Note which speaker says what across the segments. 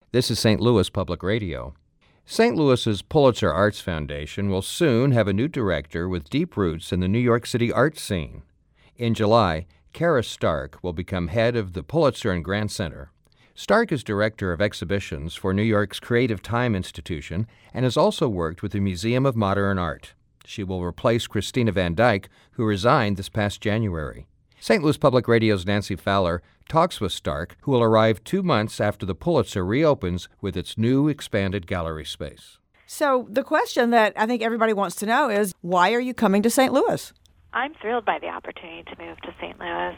Speaker 1: This is St. Louis Public Radio. St. Louis's Pulitzer Arts Foundation will soon have a new director with deep roots in the New York City art scene. In July, Kara Stark will become head of the Pulitzer and Grant Center. Stark is director of exhibitions for New York's Creative Time Institution and has also worked with the Museum of Modern Art. She will replace Christina Van Dyke, who resigned this past January. St. Louis Public Radio's Nancy Fowler talks with Stark, who will arrive 2 months after the Pulitzer reopens with its new expanded gallery space.
Speaker 2: So the question that I think everybody wants to know is, why are you coming to St. Louis?
Speaker 3: I'm thrilled by the opportunity to move to St. Louis.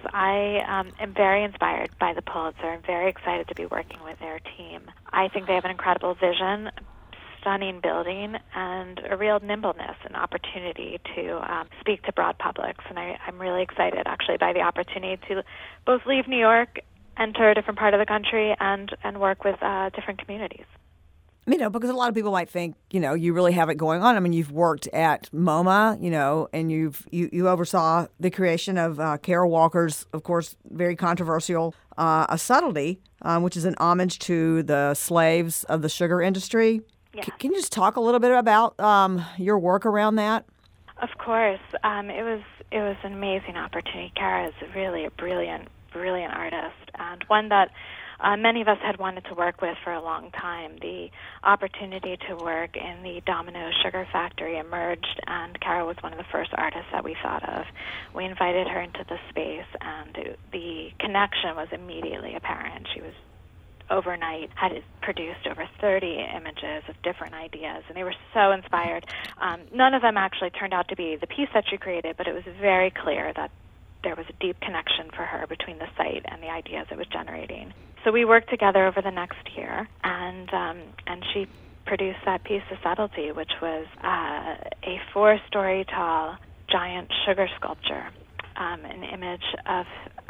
Speaker 3: I am very inspired by the Pulitzer. I'm very excited to be working with their team. I think they have an incredible vision, stunning building, and a real nimbleness and opportunity to speak to broad publics. And I'm really excited, actually, by the opportunity to both leave New York, enter a different part of the country, and work with different communities.
Speaker 2: Because a lot of people might think, you really have it going on. I mean, you've worked at MoMA, and you oversaw the creation of Kara Walker's, of course, very controversial A Subtlety, which is an homage to the slaves of the sugar industry.
Speaker 3: Yeah.
Speaker 2: Can you just talk a little bit about your work around that?
Speaker 3: Of course. It was an amazing opportunity. Kara is really a brilliant artist, and one that many of us had wanted to work with for a long time. The opportunity to work in the Domino Sugar Factory emerged, and Kara was one of the first artists that we thought of. We invited her into the space, and the connection was immediately apparent. She was overnight had produced over 30 images of different ideas, and they were so inspired. None of them actually turned out to be the piece that she created, but it was very clear that there was a deep connection for her between the site and the ideas it was generating. So we worked together over the next year, and she produced that piece, A Subtlety, which was a 4-story tall giant sugar sculpture, an image of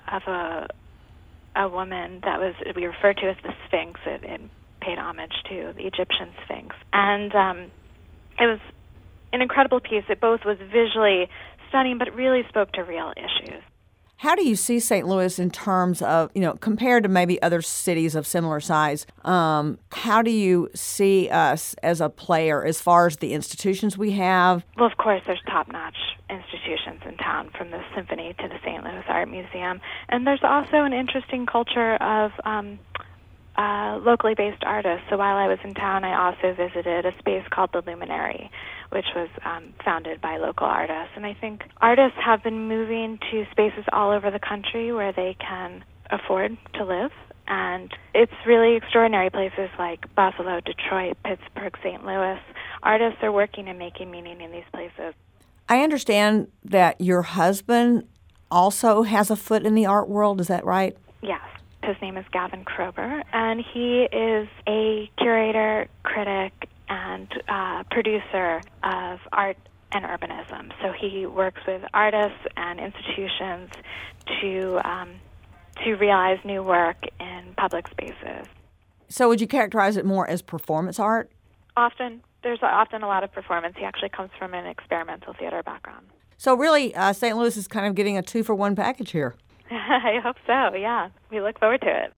Speaker 3: a woman that we refer to as the Sphinx. It paid homage to the Egyptian Sphinx. And it was an incredible piece. It both was visually stunning, but it really spoke to real issues.
Speaker 2: How do you see St. Louis in terms of, compared to maybe other cities of similar size? How do you see us as a player as far as the institutions we have?
Speaker 3: Well, of course, there's top-notch institutions in town, from the Symphony to the St. Louis Art Museum. And there's also an interesting culture of locally based artists. So while I was in town, I also visited a space called The Luminary, which was founded by local artists. And I think artists have been moving to spaces all over the country where they can afford to live. And it's really extraordinary. Places like Buffalo, Detroit, Pittsburgh, St. Louis. Artists are working and making meaning in these places.
Speaker 2: I understand that your husband also has a foot in the art world. Is that right?
Speaker 3: Yes. His name is Gavin Kroeber, and he is a curator, critic, and producer of art and urbanism. So he works with artists and institutions to realize new work in public spaces.
Speaker 2: So would you characterize it more as performance art?
Speaker 3: There's often a lot of performance. He actually comes from an experimental theater background.
Speaker 2: So really, St. Louis is kind of getting a 2-for-1 package here.
Speaker 3: I hope so, yeah. We look forward to it.